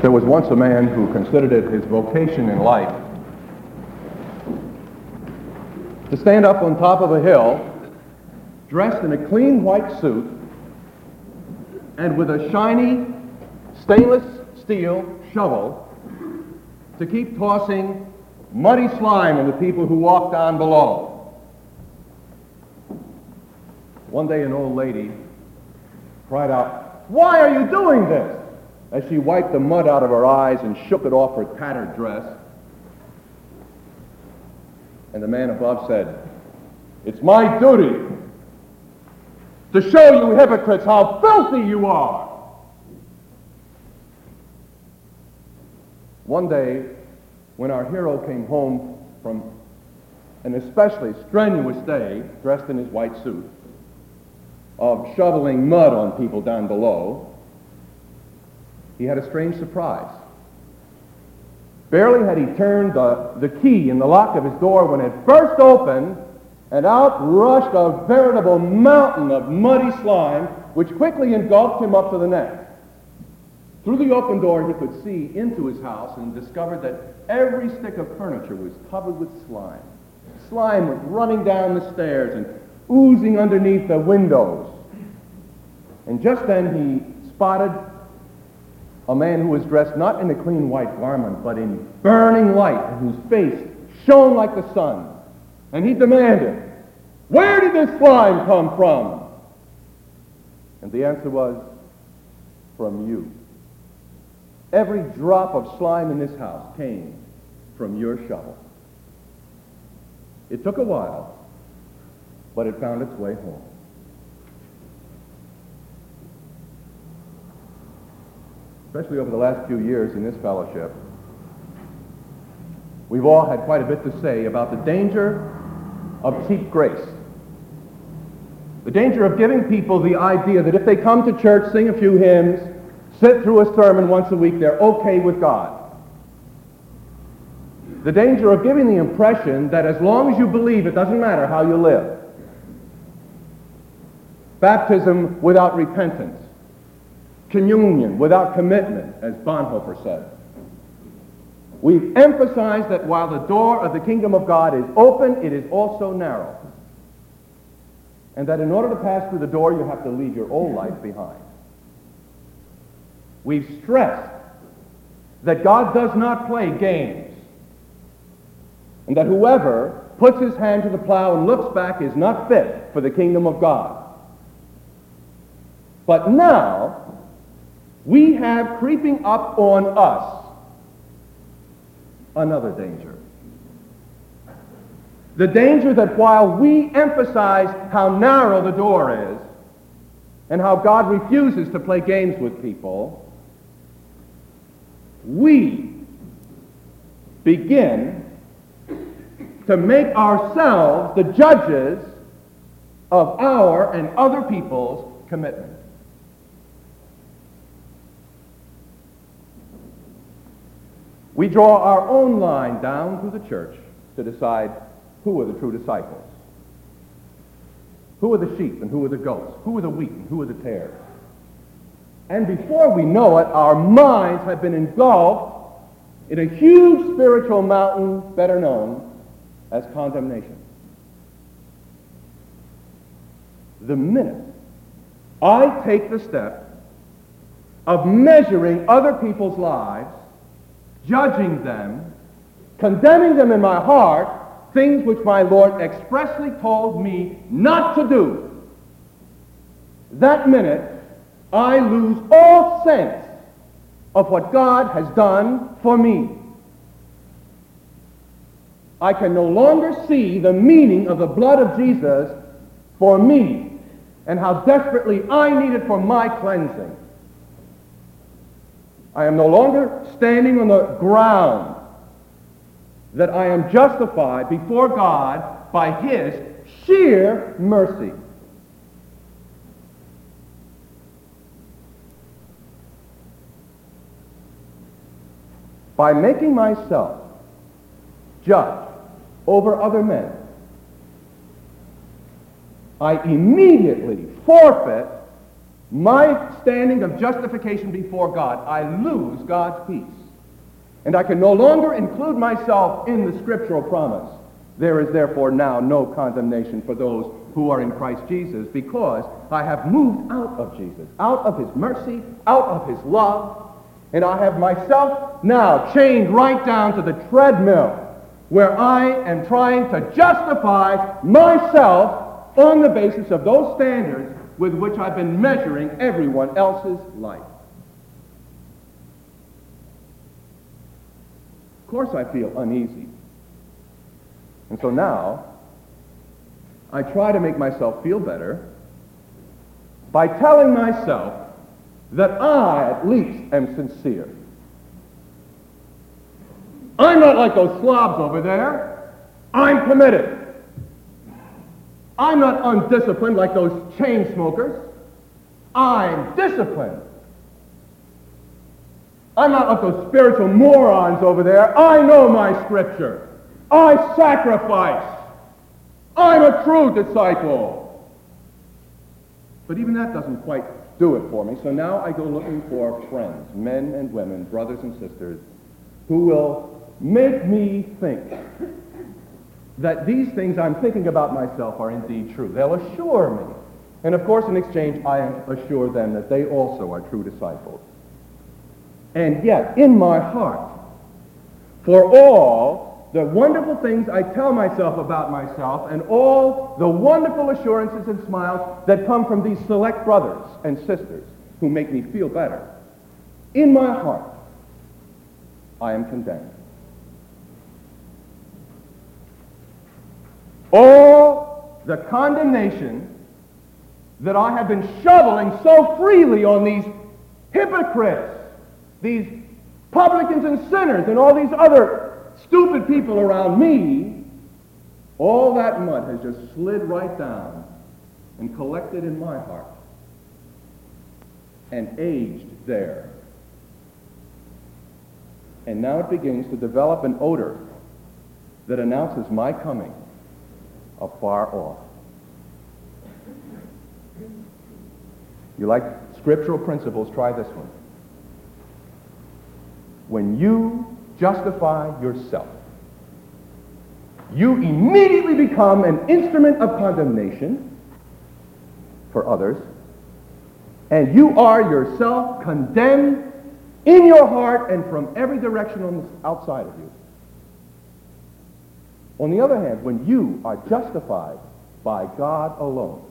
There was once a man who considered it his vocation in life to stand up on top of a hill, dressed in a clean white suit, and with a shiny stainless steel shovel to keep tossing muddy slime on the people who walked down below. One day an old lady cried out, "Why are you doing this?" as she wiped the mud out of her eyes and shook it off her tattered dress. And the man above said, "It's my duty to show you hypocrites how filthy you are." One day, when our hero came home from an especially strenuous day, dressed in his white suit, of shoveling mud on people down below, he had a strange surprise. Barely had he turned the key in the lock of his door when it burst open, and out rushed a veritable mountain of muddy slime, which quickly engulfed him up to the neck. Through the open door, he could see into his house and discovered that every stick of furniture was covered with slime. Slime was running down the stairs and oozing underneath the windows. And just then he spotted a man who was dressed not in a clean white garment, but in burning light, and whose face shone like the sun. And he demanded, "Where did this slime come from?" And the answer was, "From you. Every drop of slime in this house came from your shovel." It took a while, but it found its way home. Especially over the last few years in this fellowship, we've all had quite a bit to say about the danger of cheap grace. The danger of giving people the idea that if they come to church, sing a few hymns, sit through a sermon once a week, they're okay with God. The danger of giving the impression that as long as you believe, it doesn't matter how you live. Baptism without repentance. Communion without commitment, as Bonhoeffer said. We've emphasized that while the door of the kingdom of God is open, it is also narrow. And that in order to pass through the door, you have to leave your old life behind. We've stressed that God does not play games, and that whoever puts his hand to the plow and looks back is not fit for the kingdom of God. But now, we have creeping up on us another danger. The danger that while we emphasize how narrow the door is and how God refuses to play games with people, we begin to make ourselves the judges of our and other people's commitment. We draw our own line down through the church to decide who are the true disciples. Who are the sheep and who are the goats? Who are the wheat and who are the tares? And before we know it, our minds have been engulfed in a huge spiritual mountain better known as condemnation. The minute I take the step of measuring other people's lives, judging them, condemning them in my heart, things which my Lord expressly told me not to do, that minute I lose all sense of what God has done for me. I can no longer see the meaning of the blood of Jesus for me and how desperately I need it for my cleansing. I am no longer standing on the ground that I am justified before God by his sheer mercy. By making myself judge over other men, I immediately forfeit my standing of justification before God, I lose God's peace. And I can no longer include myself in the scriptural promise. There is therefore now no condemnation for those who are in Christ Jesus, because I have moved out of Jesus, out of his mercy, out of his love, and I have myself now chained right down to the treadmill where I am trying to justify myself on the basis of those standards with which I've been measuring everyone else's life. Of course I feel uneasy. And so now, I try to make myself feel better by telling myself that I, at least, am sincere. I'm not like those slobs over there. I'm committed. I'm not undisciplined like those chain smokers. I'm disciplined. I'm not like those spiritual morons over there. I know my scripture. I sacrifice. I'm a true disciple. But even that doesn't quite do it for me. So now I go looking for friends, men and women, brothers and sisters, who will make me think that these things I'm thinking about myself are indeed true. They'll assure me. And of course, in exchange, I assure them that they also are true disciples. And yet, in my heart, for all the wonderful things I tell myself about myself and all the wonderful assurances and smiles that come from these select brothers and sisters who make me feel better, in my heart, I am condemned. All the condemnation that I have been shoveling so freely on these hypocrites, these publicans and sinners, and all these other stupid people around me, all that mud has just slid right down and collected in my heart and aged there. And now it begins to develop an odor that announces my coming afar off. You like scriptural principles? Try this one. When you justify yourself, you immediately become an instrument of condemnation for others, and you are yourself condemned in your heart and from every direction on the outside of you. On the other hand, when you are justified by God alone,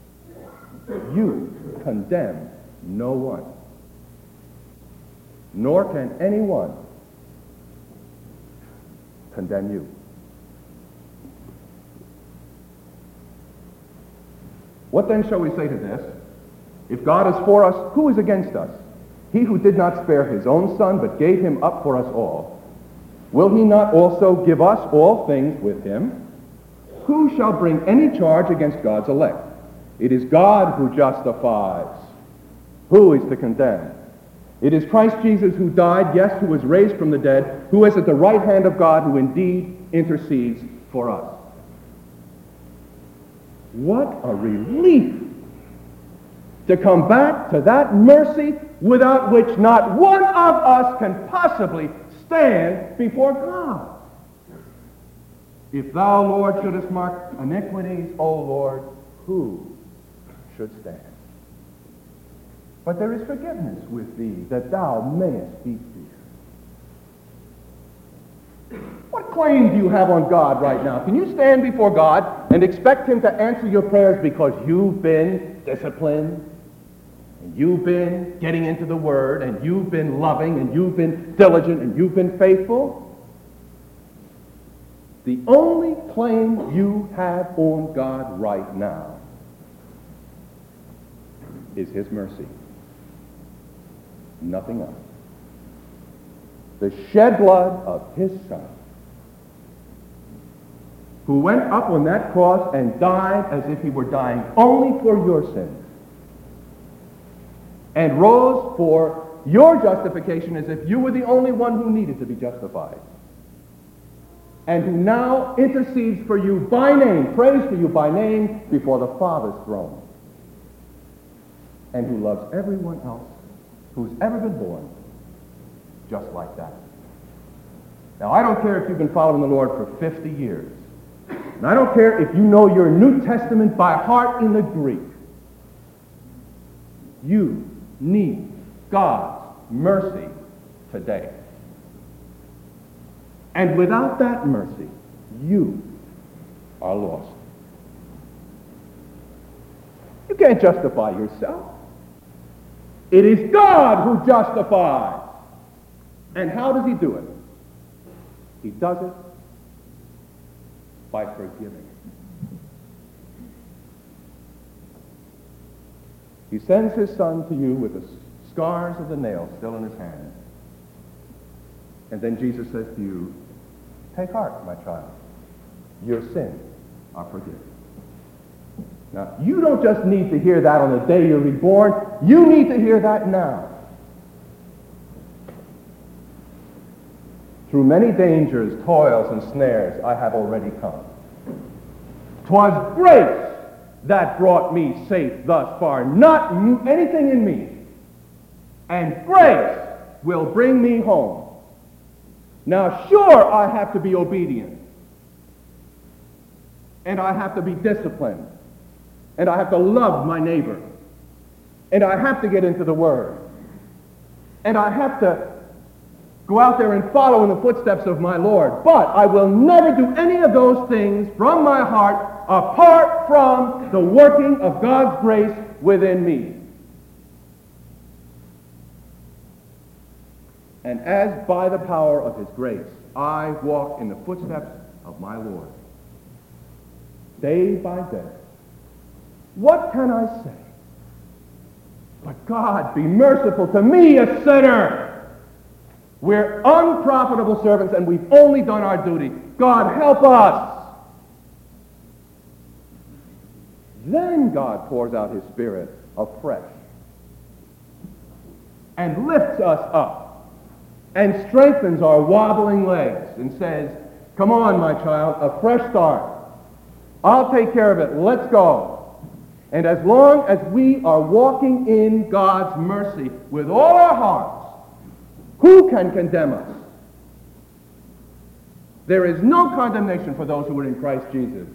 you condemn no one, nor can anyone condemn you. What then shall we say to this? If God is for us, who is against us? He who did not spare his own son, but gave him up for us all, will he not also give us all things with him? Who shall bring any charge against God's elect? It is God who justifies. Who is to condemn? It is Christ Jesus who died, yes, who was raised from the dead, who is at the right hand of God, who indeed intercedes for us. What a relief to come back to that mercy without which not one of us can possibly stand before God. If thou, Lord, shouldest mark iniquities, O Lord, who should stand? But there is forgiveness with thee, that thou mayest be feared. What claim do you have on God right now? Can you stand before God and expect him to answer your prayers because you've been disciplined, and you've been getting into the Word, and you've been loving, and you've been diligent, and you've been faithful? The only claim you have on God right now is his mercy. Nothing else. The shed blood of his Son, who went up on that cross and died as if he were dying only for your sins, and rose for your justification as if you were the only one who needed to be justified, and who now intercedes for you by name, prays for you by name before the Father's throne. and who loves everyone else who's ever been born just like that. Now, I don't care if you've been following the Lord for 50 years. And I don't care if you know your New Testament by heart in the Greek. You need God's mercy today. And without that mercy, you are lost. You can't justify yourself. It is God who justifies. And how does he do it? He does it by forgiving. He sends his son to you with the scars of the nails still in his hand. And then Jesus says to you, take heart, my child. Your sins are forgiven. Now, you don't just need to hear that on the day you're reborn. You need to hear that now. Through many dangers, toils, and snares, I have already come. 'Twas grace that brought me safe thus far, not anything in me. And grace will bring me home. Now, sure, I have to be obedient. And I have to be disciplined. And I have to love my neighbor. And I have to get into the Word. And I have to go out there and follow in the footsteps of my Lord. But I will never do any of those things from my heart apart from the working of God's grace within me. And as by the power of his grace, I walk in the footsteps of my Lord, day by day, what can I say? But God, be merciful to me, a sinner. We're unprofitable servants, and we've only done our duty. God, help us. Then God pours out his Spirit afresh and lifts us up and strengthens our wobbling legs and says, come on, my child, a fresh start. I'll take care of it. Let's go. And as long as we are walking in God's mercy with all our hearts, who can condemn us? There is no condemnation for those who are in Christ Jesus.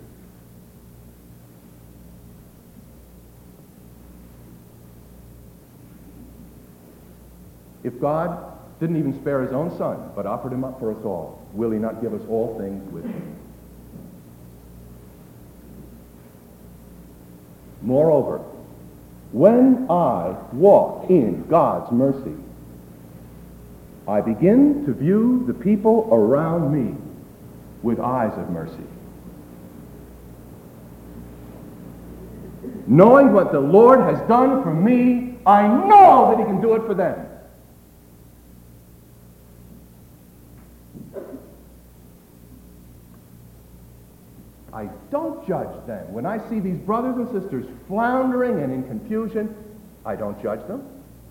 If God didn't even spare his own son, but offered him up for us all, will he not give us all things with him? Moreover, when I walk in God's mercy, I begin to view the people around me with eyes of mercy. Knowing what the Lord has done for me, I know that he can do it for them. I don't judge them. When I see these brothers and sisters floundering and in confusion, I don't judge them.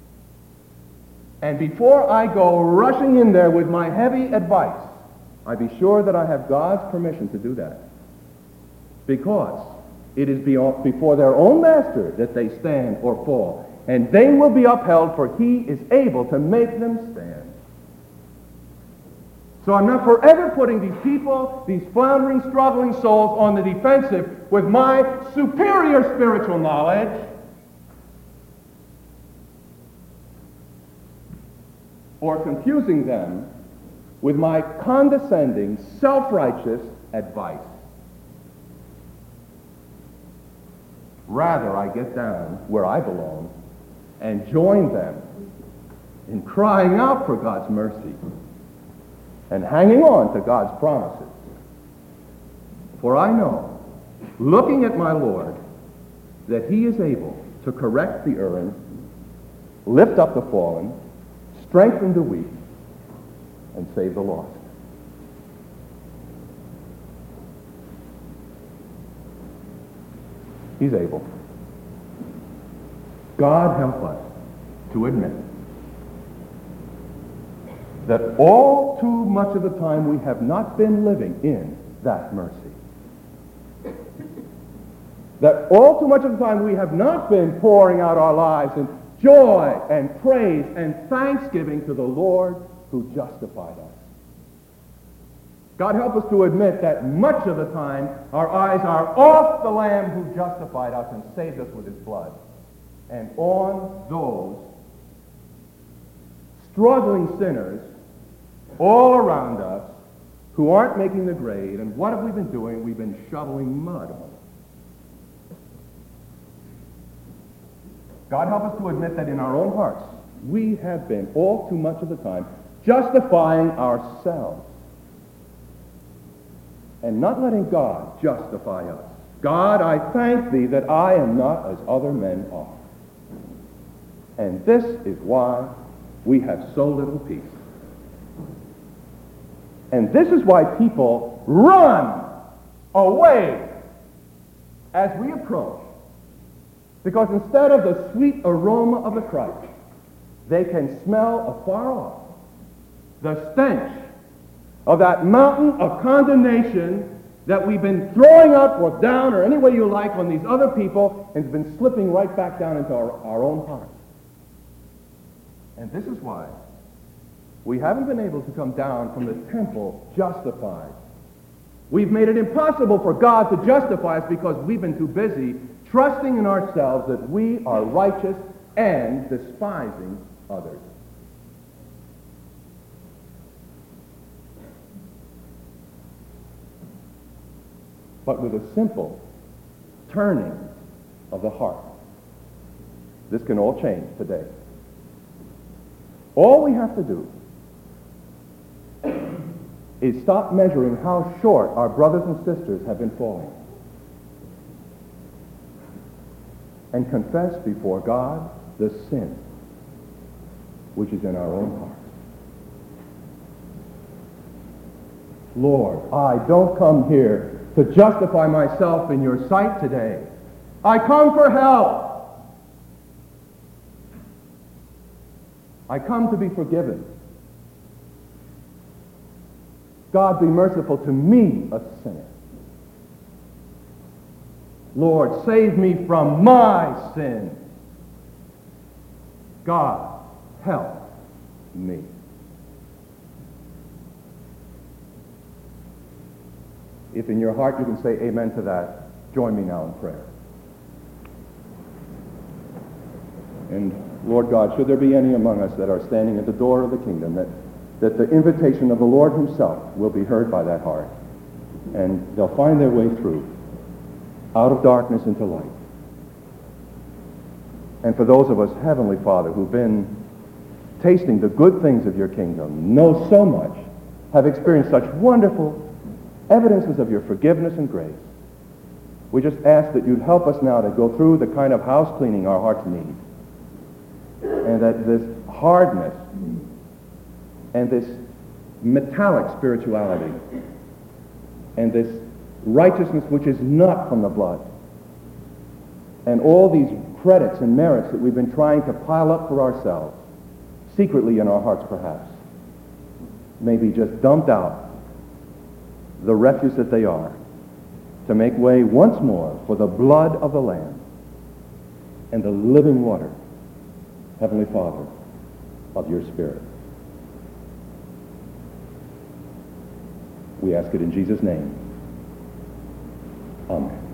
And before I go rushing in there with my heavy advice, I be sure that I have God's permission to do that. Because it is before their own master that they stand or fall. And they will be upheld, for he is able to make them stand. So I'm not forever putting these people, these floundering, struggling souls on the defensive with my superior spiritual knowledge. Or confusing them with my condescending, self-righteous advice. Rather, I get down where I belong and join them in crying out for God's mercy and hanging on to God's promises. For I know, looking at my Lord, that he is able to correct the erring, lift up the fallen, strengthen the weak, and save the lost. He's able. God help us to admit that all too much of the time we have not been living in that mercy. that all too much of the time we have not been pouring out our lives in joy and praise and thanksgiving to the Lord who justified us. God help us to admit that much of the time our eyes are off the Lamb who justified us and saved us with his blood, and on those struggling sinners all around us who aren't making the grade. And what have we been doing? We've been shoveling mud on them. God help us to admit that in our own hearts we have been all too much of the time justifying ourselves and not letting God justify us. God, I thank thee that I am not as other men are. And this is why we have so little peace. And this is why people run away as we approach. Because instead of the sweet aroma of the Christ, they can smell afar off the stench of that mountain of condemnation that we've been throwing up or down or any way you like on these other people, and it's been slipping right back down into our own hearts. And this is why we haven't been able to come down from the temple justified. We've made it impossible for God to justify us because we've been too busy trusting in ourselves that we are righteous and despising others. But with a simple turning of the heart, this can all change today. All we have to do is stop measuring how short our brothers and sisters have been falling and confess before God the sin which is in our own hearts. Lord, I don't come here to justify myself in your sight today. I come for help. I come to be forgiven. God, be merciful to me, a sinner. Lord, save me from my sin. God, help me. If in your heart you can say amen to that, join me now in prayer. And Lord God, should there be any among us that are standing at the door of the kingdom, that the invitation of the Lord himself will be heard by that heart, and they'll find their way through, out of darkness into light. And for those of us, Heavenly Father, who've been tasting the good things of your kingdom, know so much, have experienced such wonderful evidences of your forgiveness and grace, we just ask that you'd help us now to go through the kind of house cleaning our hearts need, and that this hardness and this metallic spirituality and this righteousness which is not from the blood and all these credits and merits that we've been trying to pile up for ourselves, secretly in our hearts perhaps, may be just dumped out, the refuse that they are, to make way once more for the blood of the Lamb and the living water, Heavenly Father, of your Spirit. We ask it in Jesus' name. Amen.